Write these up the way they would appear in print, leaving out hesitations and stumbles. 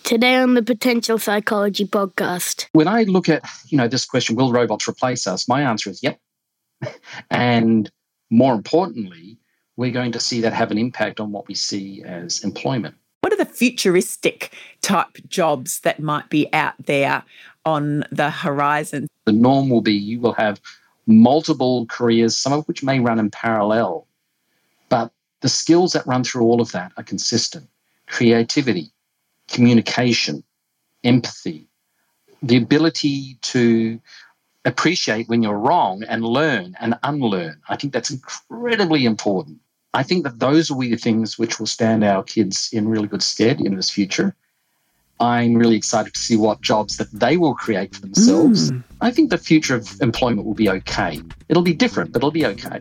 Today on the Potential Psychology podcast. When I look at, this question, will robots replace us? My answer is yep. And more importantly, we're going to see that have an impact on what we see as employment. What are the futuristic type jobs that might be out there on the horizon? The norm will be you will have multiple careers, some of which may run in parallel. But the skills that run through all of that are consistent. Creativity, communication, empathy, the ability to appreciate when you're wrong and learn and unlearn. I think that's incredibly important. I think that those will be the things which will stand our kids in really good stead in this future. I'm really excited to see what jobs that they will create for themselves. I think the future of employment will be okay. It'll be different, but it'll be okay.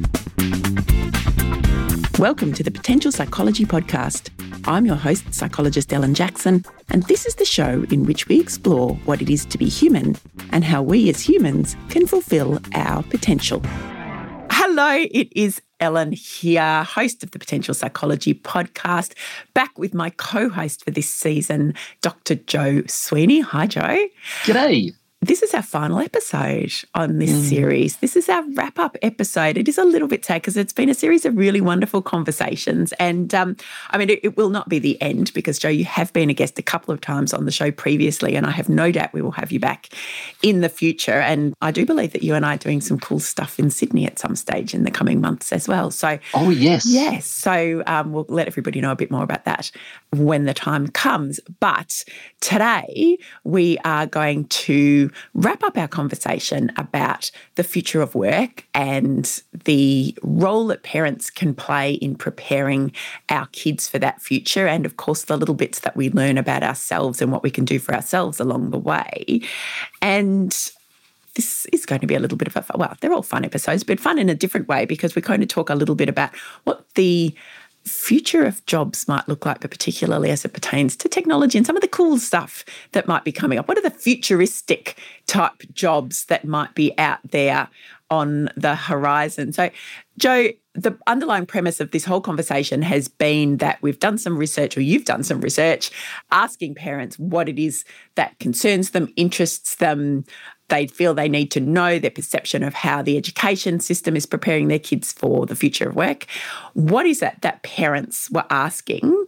Welcome to the Potential Psychology podcast. I'm your host, psychologist Ellen Jackson, and this is the show in which we explore what it is to be human and how we as humans can fulfill our potential. Hello, it is Ellen here, host of the Potential Psychology podcast, back with my co-host for this season, Dr. Jo Sweeney. Hi, Jo. G'day. This is our final episode on this series. This is our wrap-up episode. It is a little bit sad because it's been a series of really wonderful conversations. And, it will not be the end because, Jo, you have been a guest a couple of times on the show previously, and I have no doubt we will have you back in the future. And I do believe that you and I are doing some cool stuff in Sydney at some stage in the coming months as well. So, oh, yes. Yes. So we'll let everybody know a bit more about that when the time comes. But today we are going to wrap up our conversation about the future of work and the role that parents can play in preparing our kids for that future, and of course the little bits that we learn about ourselves and what we can do for ourselves along the way. And this is going to be a little bit of they're all fun episodes, but fun in a different way because we're going to talk a little bit about what the future of jobs might look like, but particularly as it pertains to technology and some of the cool stuff that might be coming up. What are the futuristic type jobs that might be out there on the horizon? So, Jo, the underlying premise of this whole conversation has been that we've done some research, or you've done some research, asking parents what it is that concerns them, interests them, they feel they need to know, their perception of how the education system is preparing their kids for the future of work. What is it that parents were asking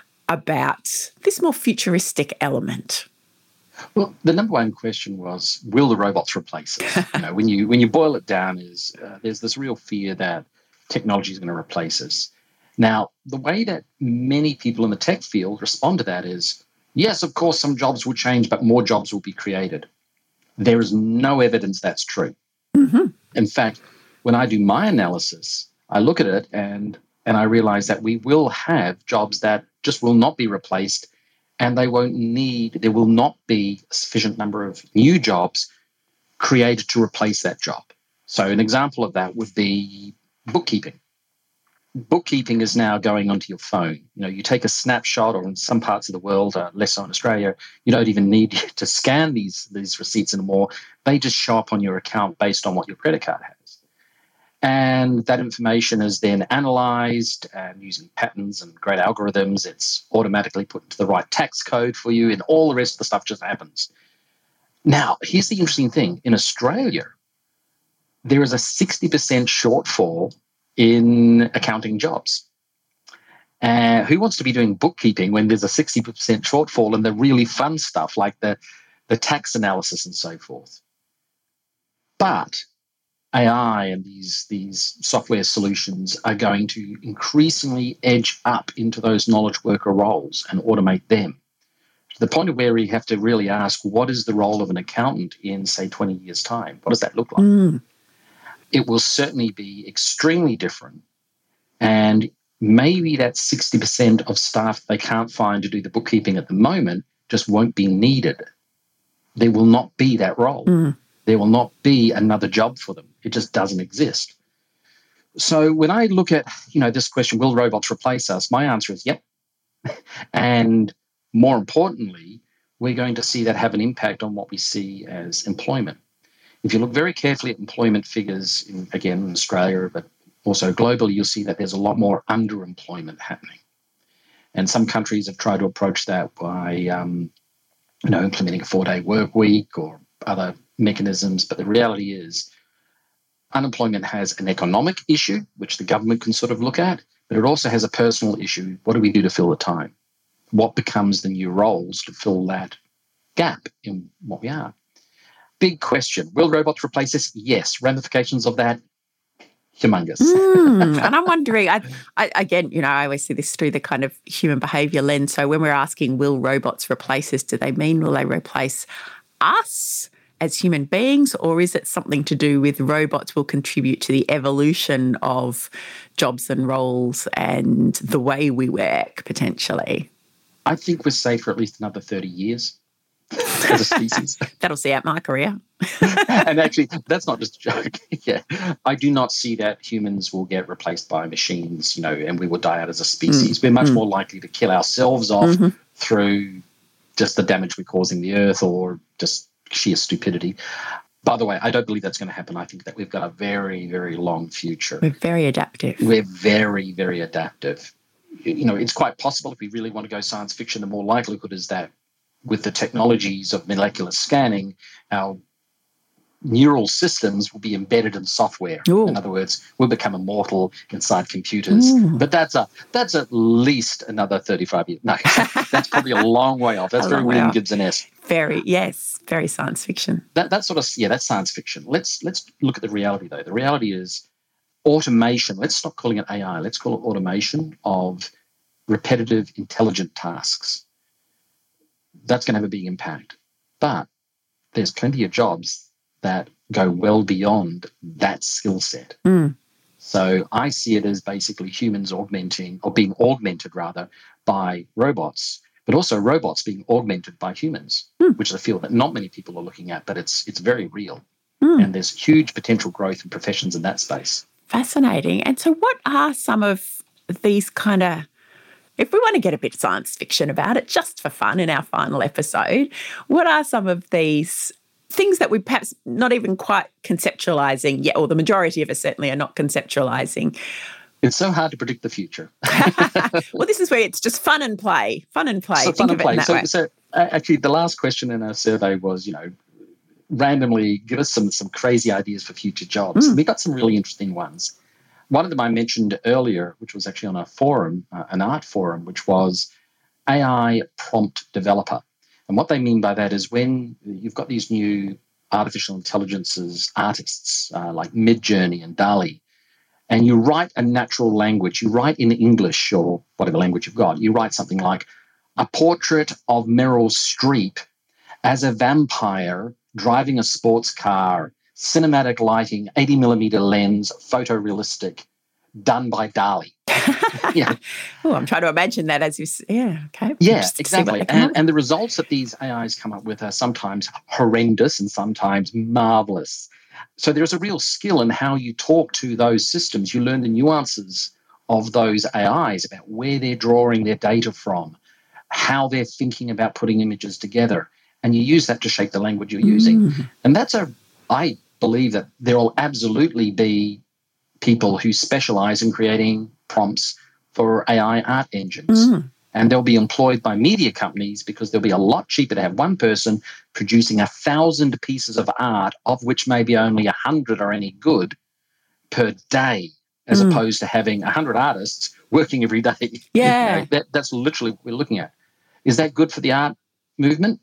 about this more futuristic element? Well, the number one question was, will the robots replace us? When you boil it down, there's this real fear that technology is going to replace us. Now, the way that many people in the tech field respond to that is, yes, of course, some jobs will change, but more jobs will be created. There is no evidence that's true. Mm-hmm. In fact, when I do my analysis, I look at it and I realize that we will have jobs that just will not be replaced, and there will not be a sufficient number of new jobs created to replace that job. So an example of that would be bookkeeping. Bookkeeping is now going onto your phone. You take a snapshot, or in some parts of the world, less so in Australia, you don't even need to scan these receipts anymore. They just show up on your account based on what your credit card has. And that information is then analysed, and using patterns and great algorithms, it's automatically put into the right tax code for you, and all the rest of the stuff just happens. Now, here's the interesting thing. In Australia, there is a 60% shortfall in accounting jobs. Who wants to be doing bookkeeping when there's a 60% shortfall in the really fun stuff like the tax analysis and so forth? But AI and these software solutions are going to increasingly edge up into those knowledge worker roles and automate them, to the point of where we have to really ask, what is the role of an accountant in, say, 20 years' time? What does that look like? It will certainly be extremely different. And maybe that 60% of staff they can't find to do the bookkeeping at the moment just won't be needed. There will not be that role. There will not be another job for them. It just doesn't exist. So when I look at, this question, will robots replace us? My answer is yep. And more importantly, we're going to see that have an impact on what we see as employment. If you look very carefully at employment figures, in Australia, but also globally, you'll see that there's a lot more underemployment happening. And some countries have tried to approach that by, implementing a 4-day work week or other mechanisms. But the reality is unemployment has an economic issue, which the government can sort of look at, but it also has a personal issue. What do we do to fill the time? What becomes the new roles to fill that gap in what we are? Big question. Will robots replace us? Yes. Ramifications of that? Humongous. And I'm wondering, I always see this through the kind of human behaviour lens. So when we're asking, will robots replace us, do they mean will they replace us as human beings, or is it something to do with robots will contribute to the evolution of jobs and roles and the way we work potentially? I think we're safe for at least another 30 years as a species. That'll see out my career. And actually, that's not just a joke. Yeah, I do not see that humans will get replaced by machines, and we will die out as a species. We're much more likely to kill ourselves off through just the damage we're causing the earth or just sheer stupidity. By the way, I don't believe that's going to happen. I think that we've got a very, very long future. We're very adaptive. We're very, very adaptive. It's quite possible if we really want to go science fiction, the more likelihood is that with the technologies of molecular scanning, our neural systems will be embedded in software. Ooh. In other words, we'll become immortal inside computers. Ooh. But that's at least another 35 years. No, that's probably a long way off. That's very William Gibson-esque. Very science fiction. That's science fiction. Let's look at the reality, though. The reality is automation. Let's stop calling it AI. Let's call it automation of repetitive, intelligent tasks. That's going to have a big impact. But there's plenty of jobs that go well beyond that skill set. So I see it as basically humans being augmented by robots, but also robots being augmented by humans, which is a field that not many people are looking at, but it's very real. And there's huge potential growth in professions in that space. Fascinating. And so what are some of these kind of, if we want to get a bit science fiction about it, just for fun in our final episode, what are some of these things that we perhaps not even quite conceptualising yet, or the majority of us certainly are not conceptualising? It's so hard to predict the future. Well, this is where it's just fun and play. So Think of it in that way. So actually, the last question in our survey was, randomly give us some crazy ideas for future jobs. And we got some really interesting ones. One of them I mentioned earlier, which was actually on a forum, an art forum, which was AI prompt developer. And what they mean by that is when you've got these new artificial intelligences artists like Midjourney and DALL-E, and you write a natural language, you write in English or whatever language you've got, you write something like a portrait of Meryl Streep as a vampire driving a sports car, cinematic lighting, 80 millimeter lens, photorealistic, done by DALL-E. Yeah. Oh, I'm trying to imagine that as you okay. Yeah, exactly. And the results that these AIs come up with are sometimes horrendous and sometimes marvelous. So there's a real skill in how you talk to those systems. You learn the nuances of those AIs about where they're drawing their data from, how they're thinking about putting images together, and you use that to shape the language you're using. And I believe that there will absolutely be people who specialize in creating prompts for AI art engines. And they'll be employed by media companies because they'll be a lot cheaper to have one person producing 1,000 pieces of art, of which maybe only 100 are any good, per day, as opposed to having 100 artists working every day. Yeah. That's literally what we're looking at. Is that good for the art movement?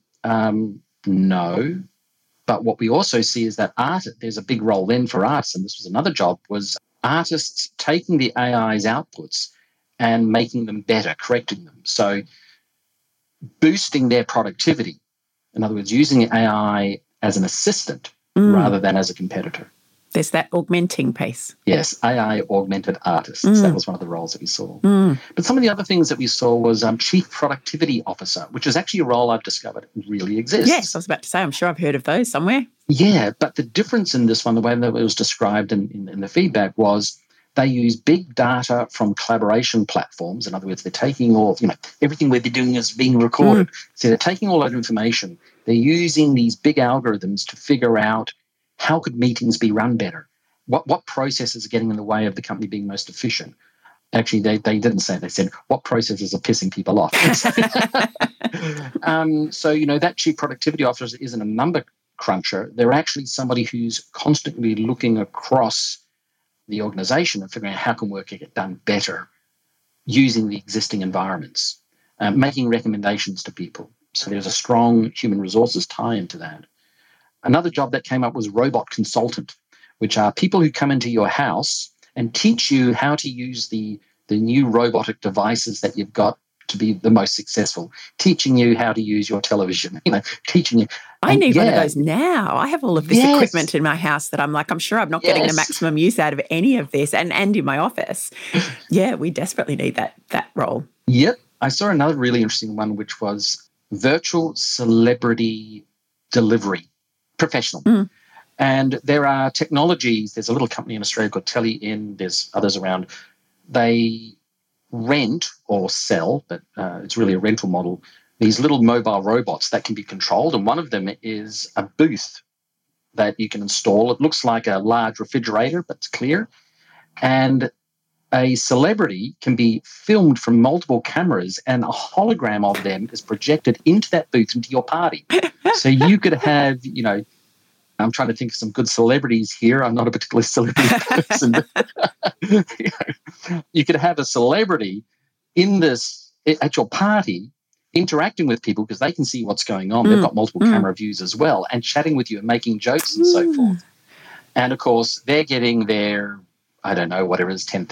No. But what we also see is that there's a big role then for artists, and this was another job, was artists taking the AI's outputs and making them better, correcting them. So boosting their productivity. In other words, using AI as an assistant rather than as a competitor. There's that augmenting piece. Yes, AI augmented artists. That was one of the roles that we saw. But some of the other things that we saw was Chief Productivity Officer, which is actually a role I've discovered really exists. Yes, I was about to say, I'm sure I've heard of those somewhere. Yeah, but the difference in this one, the way that it was described in the feedback was they use big data from collaboration platforms. In other words, they're taking all, everything we're doing is being recorded. So they're taking all that information. They're using these big algorithms to figure out how could meetings be run better? What processes are getting in the way of the company being most efficient? Actually, they didn't say. They said, what processes are pissing people off? So, that chief productivity officer isn't a number cruncher. They're actually somebody who's constantly looking across the organization and figuring out how can work get done better using the existing environments, making recommendations to people. So there's a strong human resources tie into that. Another job that came up was robot consultant, which are people who come into your house and teach you how to use the new robotic devices that you've got to be the most successful, teaching you how to use your television, teaching you. I need one of those now. I have all of this equipment in my house that I'm sure I'm not getting the maximum use out of any of this, and in my office. Yeah, we desperately need that role. Yep. I saw another really interesting one, which was virtual celebrity delivery, professional. Mm. And there are technologies. There's a little company in Australia called TeleIn. There's others around. They rent or sell, but it's really a rental model, these little mobile robots that can be controlled. And one of them is a booth that you can install. It looks like a large refrigerator, but it's clear. And a celebrity can be filmed from multiple cameras, and a hologram of them is projected into that booth, into your party. So you could have, I'm trying to think of some good celebrities here. I'm not a particularly celebrity person. You could have a celebrity at your party interacting with people because they can see what's going on. They've got multiple camera views as well, and chatting with you and making jokes and so forth. And of course, they're getting their, I don't know, whatever it is, $10,000,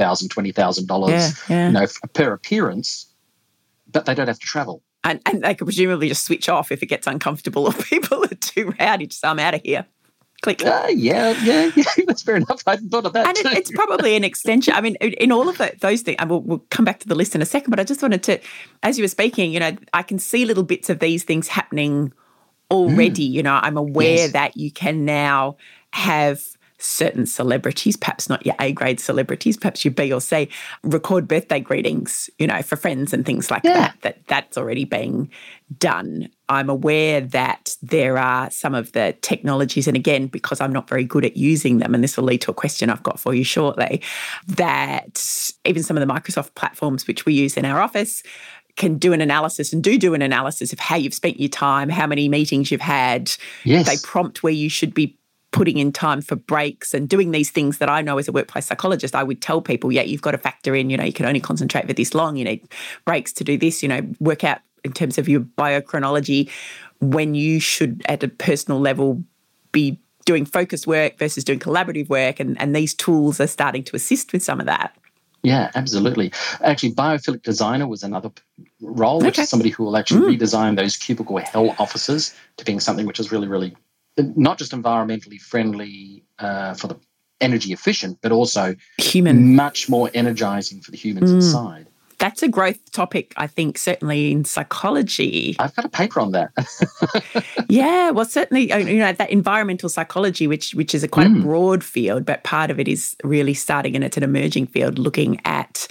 $20,000, per appearance, but they don't have to travel. And they could presumably just switch off if it gets uncomfortable or people are too rowdy to say, I'm out of here. Click. Yeah, that's fair enough. I hadn't thought of that. And it's probably an extension. I mean, in all of those things, and we'll come back to the list in a second, but I just wanted to, as you were speaking, I can see little bits of these things happening already. I'm aware that you can now have certain celebrities, perhaps not your A-grade celebrities, perhaps your B or C, record birthday greetings, for friends and things like that's already being done. I'm aware that there are some of the technologies, and again, because I'm not very good at using them, and this will lead to a question I've got for you shortly, that even some of the Microsoft platforms which we use in our office can do an analysis and do an analysis of how you've spent your time, how many meetings you've had. Yes. They prompt where you should be putting in time for breaks and doing these things that I know as a workplace psychologist, I would tell people, you've got to factor in, you can only concentrate for this long, you need breaks to do this, work out in terms of your biochronology when you should at a personal level be doing focus work versus doing collaborative work. And these tools are starting to assist with some of that. Yeah, absolutely. Actually, biophilic designer was another role, which is somebody who will actually redesign those cubicle hell offices to being something which is really, really not just environmentally friendly for the energy efficient, but also much more energizing for the humans inside. That's a growth topic, I think, certainly in psychology. I've got a paper on that. Yeah, well, certainly, that environmental psychology, which is a quite a broad field, but part of it is really starting, and it's an emerging field, looking at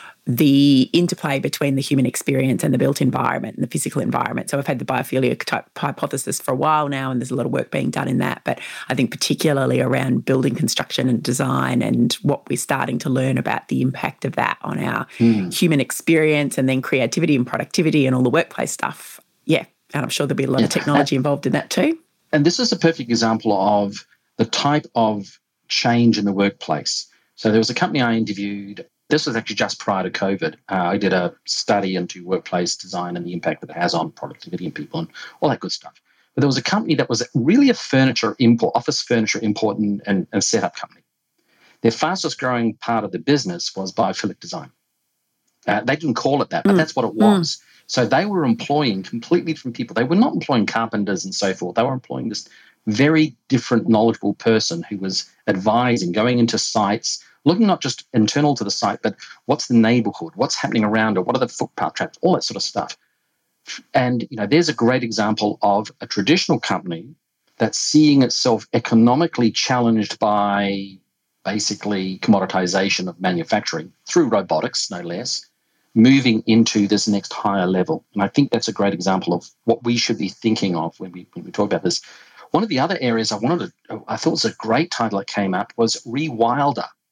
the interplay between the human experience and the built environment and the physical environment. So I've had the biophilia type hypothesis for a while now, and there's a lot of work being done in that. But I think particularly around building construction and design and what we're starting to learn about the impact of that on our human experience, and then creativity and productivity and all the workplace stuff. Yeah, and I'm sure there'll be a lot of technology involved in that too. And this is a perfect example of the type of change in the workplace. So there was a company I interviewed. This was actually just prior to COVID. I did a study into workplace design and the impact that it has on productivity and people and all that good stuff. But there was a company that was really a office furniture import and setup company. Their fastest growing part of the business was biophilic design. They didn't call it that, but that's what it was. So they were employing completely different people. They were not employing carpenters and so forth. They were employing this very different, knowledgeable person who was advising, going into sites, looking not just internal to the site, but what's the neighborhood, what's happening around it, what are the footpath traps, all that sort of stuff. And, there's a great example of a traditional company that's seeing itself economically challenged by basically commoditization of manufacturing through robotics, no less, moving into this next higher level. And I think that's a great example of what we should be thinking of when we talk about this. One of the other areas I thought was a great title that came up was Rewilder.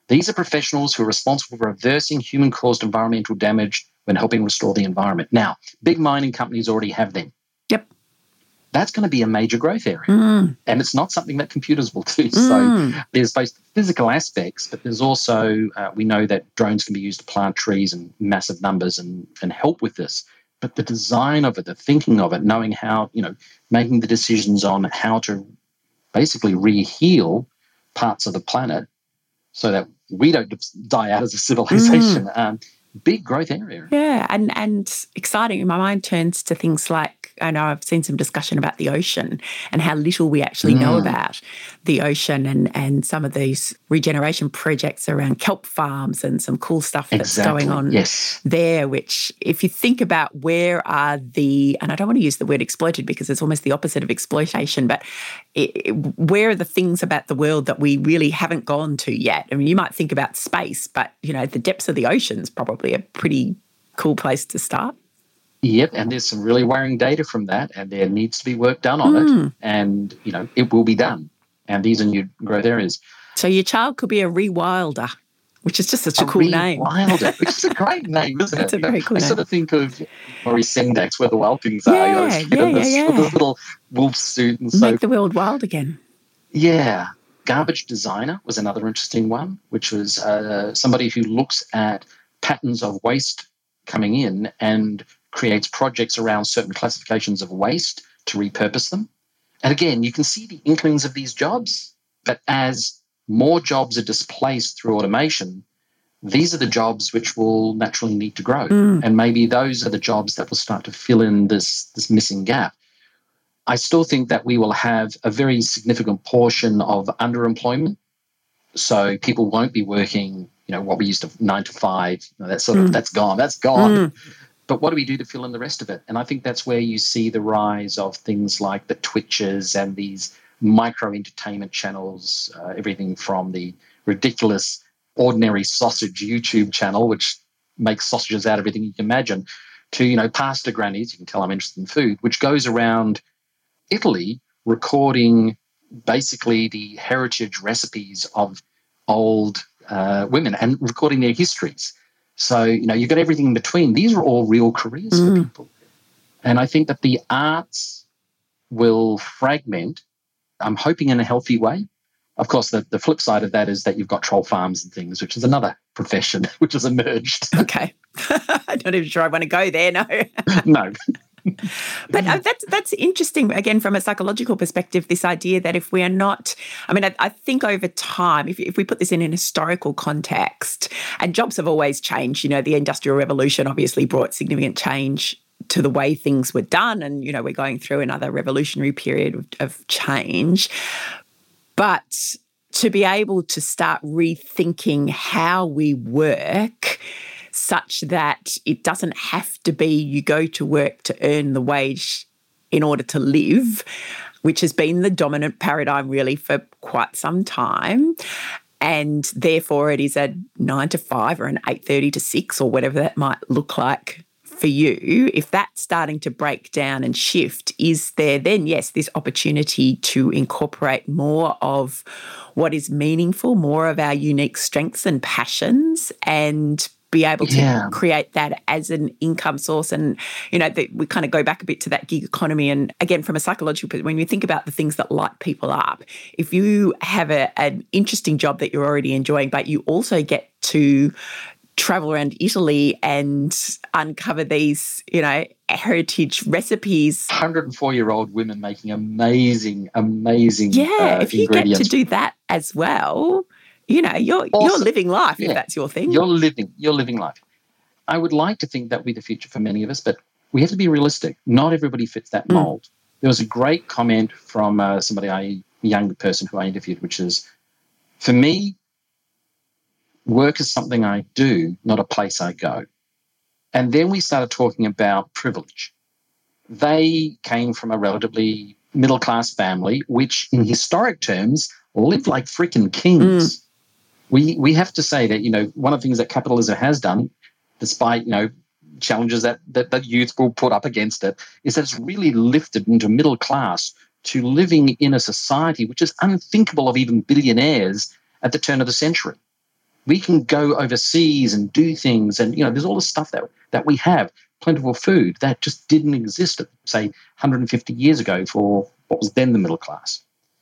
These are professionals who are responsible for reversing human-caused environmental damage when helping restore the environment. Now, big mining companies already have them. Yep. That's going to be a major growth area. And it's not something that computers will do. So there's both physical aspects, but there's also, we know that drones can be used to plant trees in massive numbers and help with this. But the design of it, the thinking of it, knowing how, making the decisions on how to basically re-heal parts of the planet so that we don't die out as a civilization. Big growth area. Yeah, and exciting. My mind turns to things like, I know I've seen some discussion about the ocean and how little we actually know about the ocean and some of these regeneration projects around kelp farms and some cool stuff that's going on there, which if you think about where are and I don't want to use the word exploited because it's almost the opposite of exploitation, but where are the things about the world that we really haven't gone to yet? I mean, you might think about space, but, the depths of the ocean's probably a pretty cool place to start. Yep, and there's some really worrying data from that, and there needs to be work done on it, and, it will be done. And these are new growth areas. So your child could be a rewilder, which is just such a cool name. Rewilder, which is a great name, isn't it? It's a very cool name. I sort of think of Maurice Sendak, where the wild things are. With this little wolf suit and so. Make the world wild again. Yeah. Garbage designer was another interesting one, which was somebody who looks at patterns of waste coming in and creates projects around certain classifications of waste to repurpose them. And again, you can see the inklings of these jobs, but as more jobs are displaced through automation, these are the jobs which will naturally need to grow. And maybe those are the jobs that will start to fill in this missing gap. I still think that we will have a very significant portion of underemployment. So people won't be working, what we used to 9 to 5, that's gone. That's gone. But what do we do to fill in the rest of it? And I think that's where you see the rise of things like the Twitches and these micro-entertainment channels, everything from the ridiculous ordinary sausage YouTube channel, which makes sausages out of everything you can imagine, to, pasta grannies, you can tell I'm interested in food, which goes around Italy recording basically the heritage recipes of old women and recording their histories. So, you've got everything in between. These are all real careers for people. And I think that the arts will fragment, I'm hoping in a healthy way. Of course, the flip side of that is that you've got troll farms and things, which is another profession which has emerged. Okay. I'm not even sure I want to go there, no. No. But that's interesting, again, from a psychological perspective, this idea that if we are not, I think over time, if we put this in an historical context, and jobs have always changed, the Industrial Revolution obviously brought significant change to the way things were done, and, we're going through another revolutionary period of change. But to be able to start rethinking how we work such that it doesn't have to be you go to work to earn the wage in order to live, which has been the dominant paradigm really for quite some time. And therefore it is a 9 to 5 or an 8:30 to 6 or whatever that might look like for you. If that's starting to break down and shift, is there then, yes, this opportunity to incorporate more of what is meaningful, more of our unique strengths and passions, and be able to create that as an income source? And, we kind of go back a bit to that gig economy. And again, from a psychological perspective, when you think about the things that light people up, if you have an interesting job that you're already enjoying, but you also get to travel around Italy and uncover these, heritage recipes. 104-year-old women making amazing if you get to do that as well, you're living life if that's your thing. You're living life. I would like to think that would be the future for many of us, but we have to be realistic. Not everybody fits that mold. There was a great comment from a young person who I interviewed, which is, for me, work is something I do, not a place I go. And then we started talking about privilege. They came from a relatively middle-class family, which in historic terms lived like freaking kings. We have to say that, one of the things that capitalism has done, despite, challenges that youth will put up against it, is that it's really lifted into middle class to living in a society which is unthinkable of even billionaires at the turn of the century. We can go overseas and do things. And, there's all this stuff that we have, plentiful food, that just didn't exist, say, 150 years ago for what was then the middle class.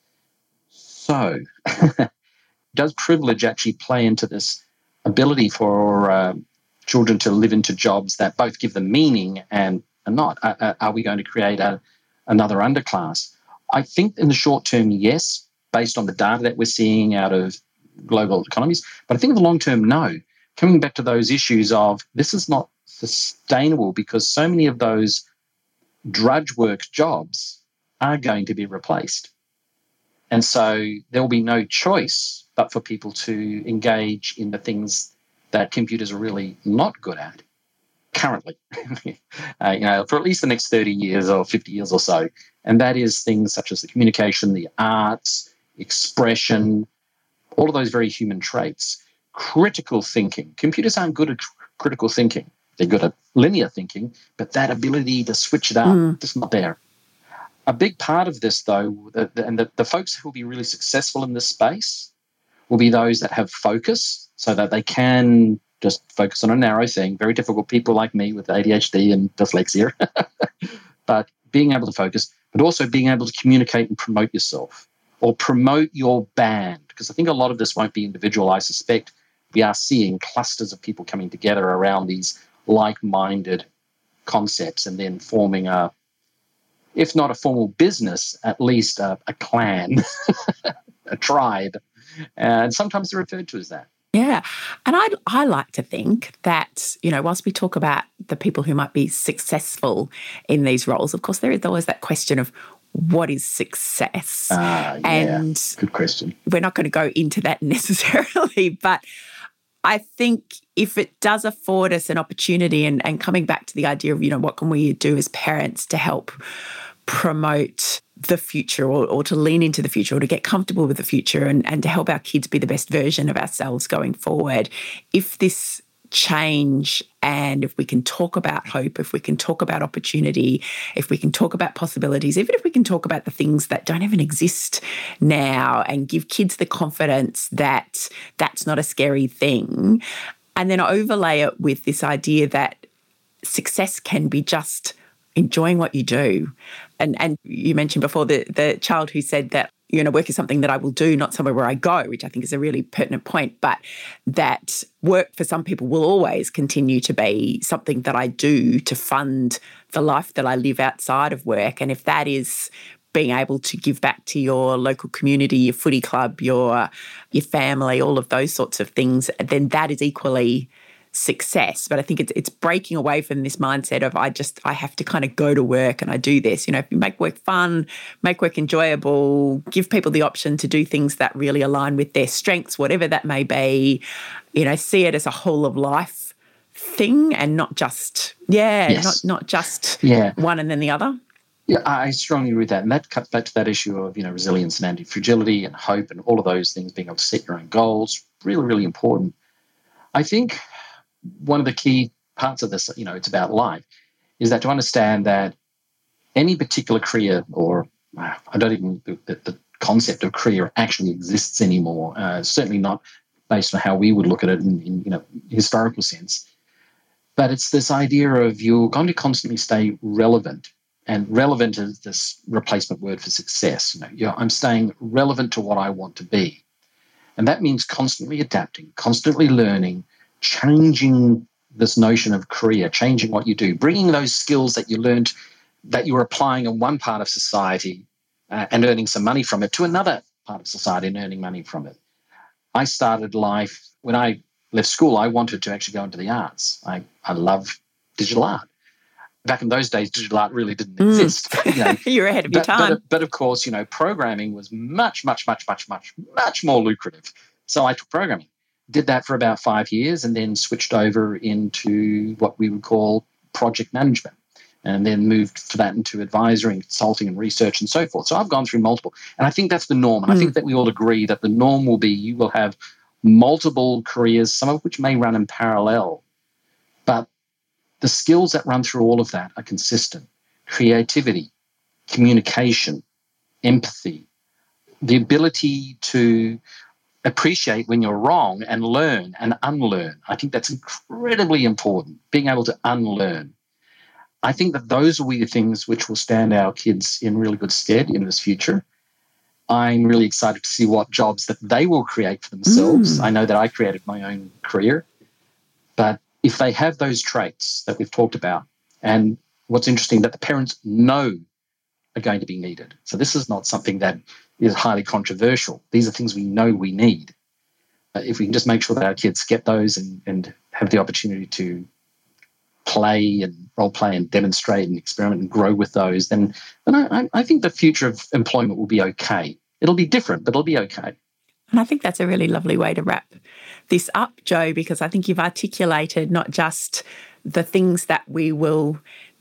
So does privilege actually play into this ability for children to live into jobs that both give them meaning and not? Are we going to create another underclass? I think in the short term, yes, based on the data that we're seeing out of global economies. But I think in the long term, no. Coming back to those issues of this is not sustainable because so many of those drudge work jobs are going to be replaced. And so there will be no choice but for people to engage in the things that computers are really not good at currently, for at least the next 30 years or 50 years or so. And that is things such as the communication, the arts, expression, all of those very human traits. Critical thinking. Computers aren't good at critical thinking. They're good at linear thinking, but that ability to switch it up, just not there. A big part of this, though, and the folks who will be really successful in this space will be those that have focus so that they can just focus on a narrow thing. Very difficult people like me with ADHD and dyslexia. But being able to focus, but also being able to communicate and promote yourself or promote your band. Because I think a lot of this won't be individual. I suspect we are seeing clusters of people coming together around these like-minded concepts and then forming if not a formal business, at least a clan, a tribe. And sometimes they're referred to as that. Yeah. And I like to think that, whilst we talk about the people who might be successful in these roles, of course, there is always that question of what is success? And good question. We're not going to go into that necessarily, but I think if it does afford us an opportunity and coming back to the idea of, what can we do as parents to help promote the future or to lean into the future or to get comfortable with the future and to help our kids be the best version of ourselves going forward. If this change and if we can talk about hope, if we can talk about opportunity, if we can talk about possibilities, even if we can talk about the things that don't even exist now and give kids the confidence that that's not a scary thing, and then overlay it with this idea that success can be just enjoying what you do. And you mentioned before the child who said that, work is something that I will do, not somewhere where I go, which I think is a really pertinent point, but that work for some people will always continue to be something that I do to fund the life that I live outside of work. And if that is being able to give back to your local community, your footy club, your family, all of those sorts of things, then that is equally success. But I think it's breaking away from this mindset of I have to kind of go to work and I do this. If you make work fun, make work enjoyable, give people the option to do things that really align with their strengths, whatever that may be, see it as a whole of life thing and not just, not just one and then the other. Yeah, I strongly agree with that. And that cuts back to that issue of, resilience and anti-fragility and hope and all of those things, being able to set your own goals, really, really important. I think one of the key parts of this, it's about life, is that to understand that any particular career, or I don't even, the concept of career actually exists anymore, certainly not based on how we would look at it in historical sense. But it's this idea of you're going to constantly stay relevant. And relevant is this replacement word for success. I'm staying relevant to what I want to be. And that means constantly adapting, constantly learning, changing this notion of career, changing what you do, bringing those skills that you learned that you were applying in one part of society and earning some money from it to another part of society and earning money from it. I started life, when I left school, I wanted to actually go into the arts. I love digital art. Back in those days, digital art really didn't exist. You're ahead of your time. But of course, programming was much, much, much, much, much, much more lucrative. So I took programming. Did that for about 5 years and then switched over into what we would call project management and then moved for that into advisory and consulting and research and so forth. So I've gone through multiple. And I think that's the norm. And I think that we all agree that the norm will be you will have multiple careers, some of which may run in parallel. But the skills that run through all of that are consistent. Creativity, communication, empathy, the ability to appreciate when you're wrong and learn and unlearn. I think that's incredibly important, being able to unlearn. I think that those will be the things which will stand our kids in really good stead in this future. I'm really excited to see what jobs that they will create for themselves. I know that I created my own career, but if they have those traits that we've talked about, and what's interesting, that the parents know are going to be needed. So this is not something that is highly controversial. These are things we know we need. If we can just make sure that our kids get those and have the opportunity to play and role play and demonstrate and experiment and grow with those, then I think the future of employment will be okay. It'll be different, but it'll be okay. And I think that's a really lovely way to wrap this up, Joe, because I think you've articulated not just the things that we will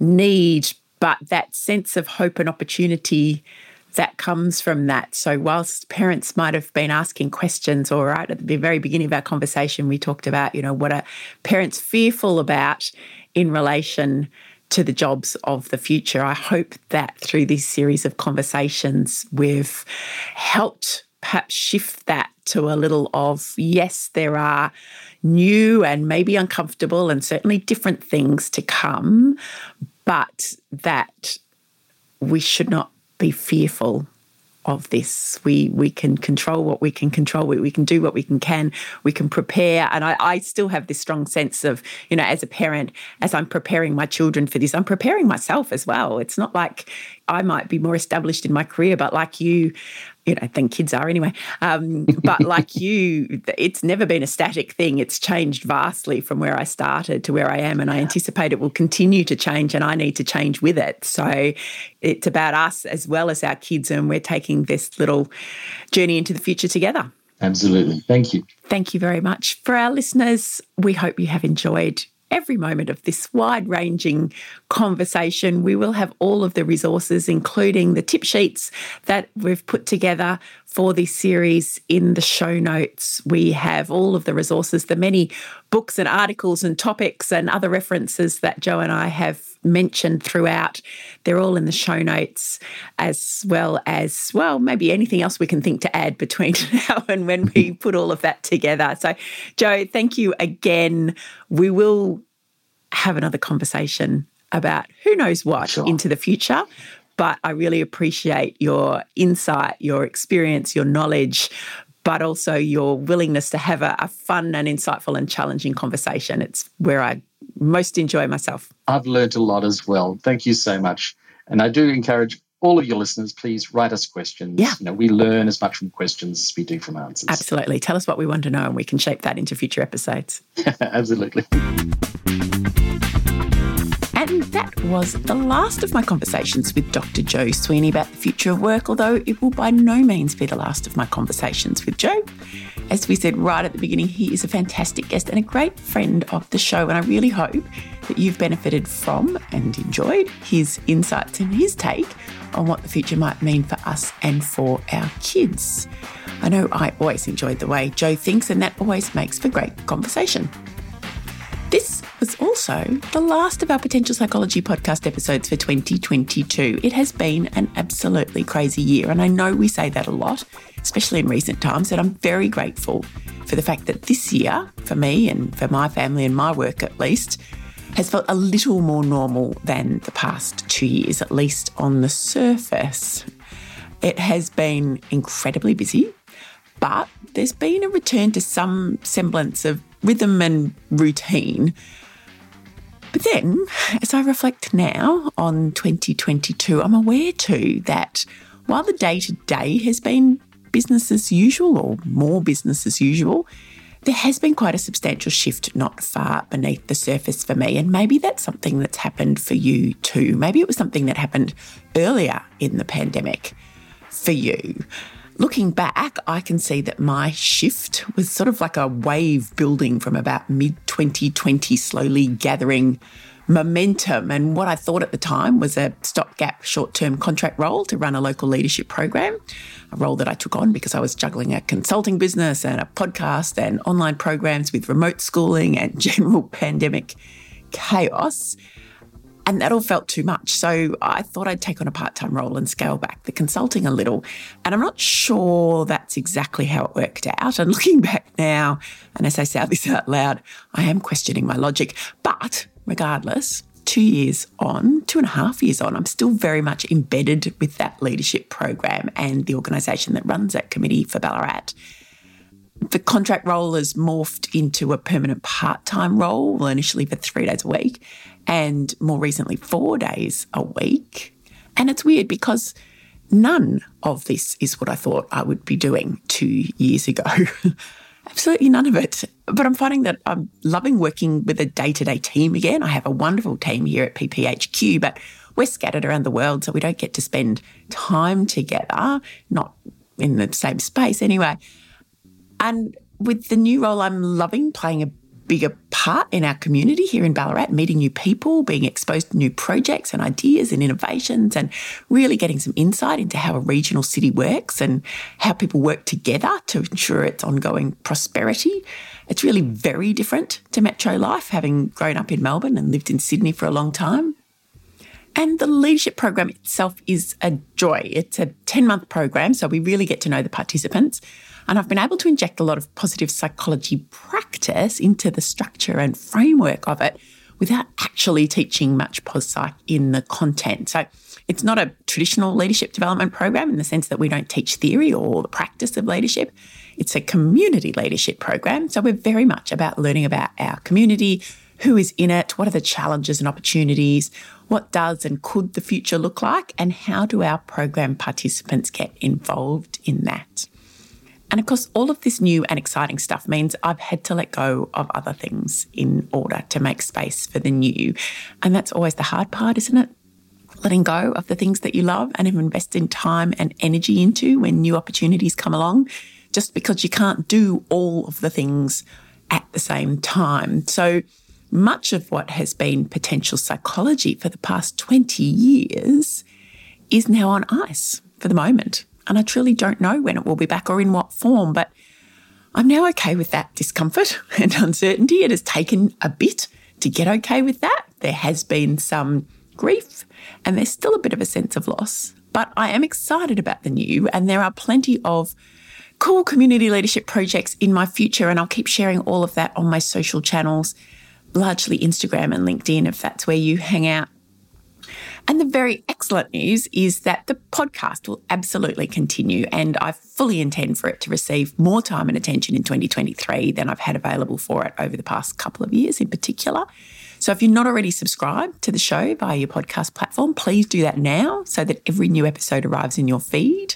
need, but that sense of hope and opportunity that comes from that. So whilst parents might have been asking questions, or right at the very beginning of our conversation, we talked about, what are parents fearful about in relation to the jobs of the future. I hope that through this series of conversations, we've helped perhaps shift that to a little of, yes, there are new and maybe uncomfortable and certainly different things to come, but that we should not be fearful of this. We can control what we can control. We can do what we can. We can prepare. And I still have this strong sense of, as a parent, as I'm preparing my children for this, I'm preparing myself as well. It's not like I might be more established in my career, but like you, than kids are anyway. But like you, it's never been a static thing. It's changed vastly from where I started to where I am, and I anticipate it will continue to change, and I need to change with it. So it's about us as well as our kids, and we're taking this little journey into the future together. Absolutely. Thank you. Thank you very much. For our listeners, we hope you have enjoyed every moment of this wide-ranging conversation. We will have all of the resources, including the tip sheets that we've put together for this series, in the show notes. We have all of the resources, the many books and articles and topics and other references that Joe and I have mentioned throughout. They're all in the show notes, as well as, maybe anything else we can think to add between now and when we put all of that together. So, Joe, thank you again. We will have another conversation about who knows what into the future, but I really appreciate your insight, your experience, your knowledge, but also your willingness to have a fun and insightful and challenging conversation. It's where I most enjoy myself. I've learned a lot as well. Thank you so much. And I do encourage all of your listeners, please write us questions. Yeah. We learn as much from questions as we do from answers. Absolutely. Tell us what we want to know and we can shape that into future episodes. Absolutely. And that was the last of my conversations with Dr. Joe Sweeney about the future of work, although it will by no means be the last of my conversations with Joe. As we said right at the beginning, he is a fantastic guest and a great friend of the show, and I really hope that you've benefited from and enjoyed his insights and his take on what the future might mean for us and for our kids. I know I always enjoyed the way Joe thinks, and that always makes for great conversation. This was also the last of our Potential Psychology podcast episodes for 2022. It has been an absolutely crazy year, and I know we say that a lot, especially in recent times, and I'm very grateful for the fact that this year, for me and for my family and my work at least, has felt a little more normal than the past 2 years, at least on the surface. It has been incredibly busy, but there's been a return to some semblance of rhythm and routine. But then, as I reflect now on 2022, I'm aware too that while the day-to-day has been business as usual, or more business as usual, there has been quite a substantial shift not far beneath the surface for me. And maybe that's something that's happened for you too. Maybe it was something that happened earlier in the pandemic for you. Looking back, I can see that my shift was sort of like a wave building from about mid-2020, slowly gathering momentum. And what I thought at the time was a stopgap short-term contract role to run a local leadership program, a role that I took on because I was juggling a consulting business and a podcast and online programs with remote schooling and general pandemic chaos. And that all felt too much. So I thought I'd take on a part-time role and scale back the consulting a little. And I'm not sure that's exactly how it worked out. And looking back now, and as I say this out loud, I am questioning my logic. But regardless, 2 years on, 2.5 years on, I'm still very much embedded with that leadership program and the organisation that runs that committee for Ballarat. The contract role has morphed into a permanent part-time role, initially for 3 days a week and more recently 4 days a week. And it's weird because none of this is what I thought I would be doing 2 years ago. Absolutely none of it. But I'm finding that I'm loving working with a day-to-day team again. I have a wonderful team here at PPHQ, but we're scattered around the world, so we don't get to spend time together, not in the same space anyway. And with the new role, I'm loving playing a bigger part in our community here in Ballarat, meeting new people, being exposed to new projects and ideas and innovations, and really getting some insight into how a regional city works and how people work together to ensure its ongoing prosperity. It's really very different to metro life, having grown up in Melbourne and lived in Sydney for a long time. And the leadership program itself is a joy. It's a 10-month program, so we really get to know the participants. And I've been able to inject a lot of positive psychology practice into the structure and framework of it without actually teaching much PosPsych in the content. So it's not a traditional leadership development program in the sense that we don't teach theory or the practice of leadership. It's a community leadership program. So we're very much about learning about our community, who is in it, what are the challenges and opportunities, what does and could the future look like, and how do our program participants get involved in that. And of course, all of this new and exciting stuff means I've had to let go of other things in order to make space for the new. And that's always the hard part, isn't it? Letting go of the things that you love and have invested time and energy into when new opportunities come along, just because you can't do all of the things at the same time. So much of what has been potential psychology for the past 20 years is now on ice for the moment. And I truly don't know when it will be back or in what form, but I'm now okay with that discomfort and uncertainty. It has taken a bit to get okay with that. There has been some grief and there's still a bit of a sense of loss, but I am excited about the new, and there are plenty of cool community leadership projects in my future, and I'll keep sharing all of that on my social channels, largely Instagram and LinkedIn if that's where you hang out. And the very excellent news is that the podcast will absolutely continue, and I fully intend for it to receive more time and attention in 2023 than I've had available for it over the past couple of years in particular. So if you're not already subscribed to the show via your podcast platform, please do that now so that every new episode arrives in your feed.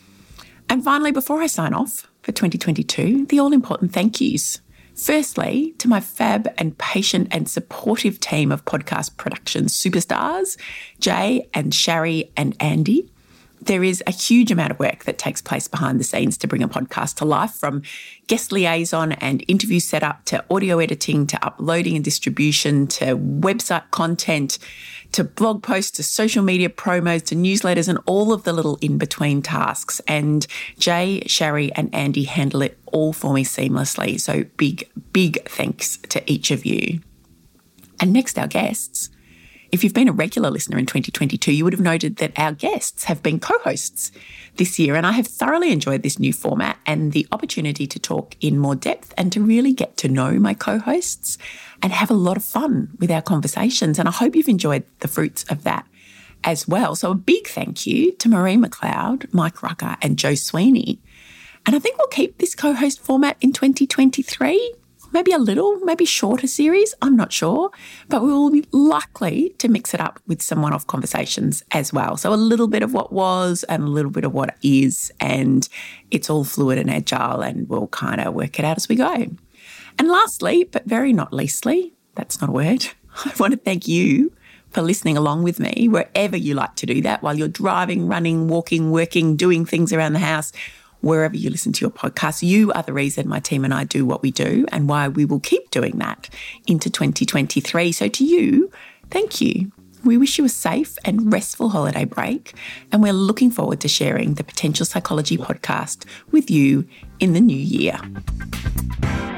And finally, before I sign off for 2022, the all-important thank yous. Firstly, to my fab and patient and supportive team of podcast production superstars, Jay and Shari and Andy. There is a huge amount of work that takes place behind the scenes to bring a podcast to life, from guest liaison and interview setup to audio editing to uploading and distribution to website content to blog posts to social media promos to newsletters and all of the little in-between tasks. And Jay, Shari and Andy handle it all for me seamlessly. So big, big thanks to each of you. And next, our guests. If you've been a regular listener in 2022, you would have noted that our guests have been co-hosts this year, and I have thoroughly enjoyed this new format and the opportunity to talk in more depth and to really get to know my co-hosts and have a lot of fun with our conversations. And I hope you've enjoyed the fruits of that as well. So a big thank you to Marie McLeod, Mike Rucker and Joe Sweeney. And I think we'll keep this co-host format in 2023. Maybe a little, maybe shorter series, I'm not sure, but we will be likely to mix it up with some one-off conversations as well. So a little bit of what was and a little bit of what is, and it's all fluid and agile, and we'll kind of work it out as we go. And lastly, but very not leastly, that's not a word, I want to thank you for listening along with me wherever you like to do that, while you're driving, running, walking, working, doing things around the house. Wherever you listen to your podcast, you are the reason my team and I do what we do, and why we will keep doing that into 2023. So to you, thank you. We wish you a safe and restful holiday break, and we're looking forward to sharing the Potential Psychology podcast with you in the new year.